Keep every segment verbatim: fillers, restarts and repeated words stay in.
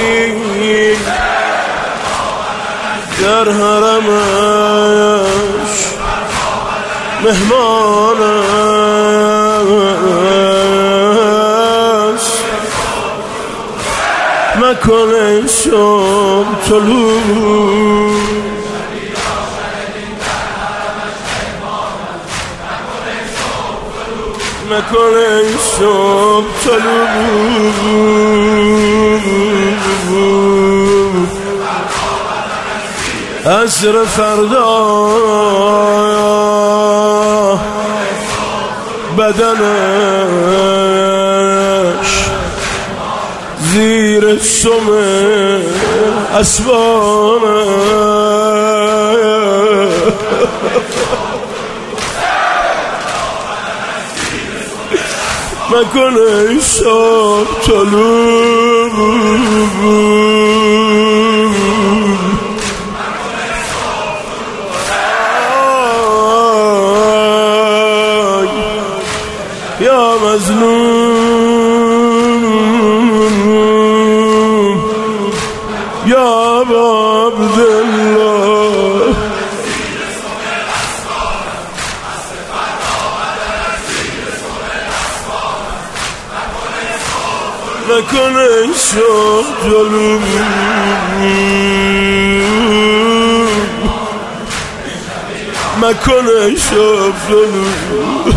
در حرمش مهمان است مکن ای شب طلوع مکن ای شب طلوع عصر فردا بدنش زیر سم اسبان مکن ای شب طلوع یا مظلوم یا عبدالله مکن ای شب طلوع مکن ای شب طلوع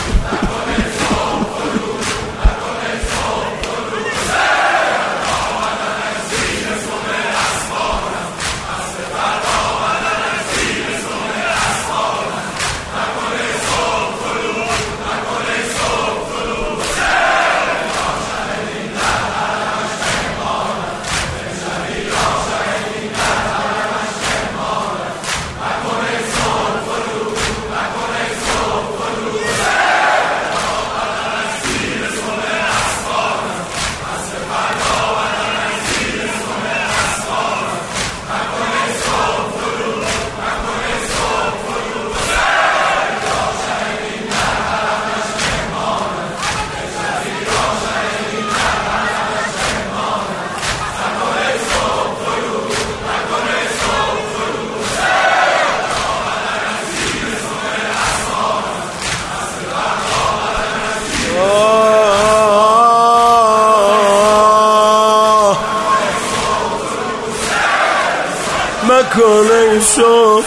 مکن ای شب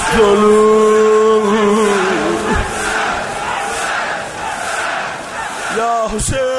طلوع یا حسین